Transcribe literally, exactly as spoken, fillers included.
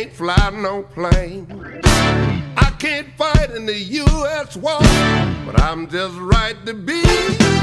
can't fly no plane. I can't fight in the U S war, but I'm just right to be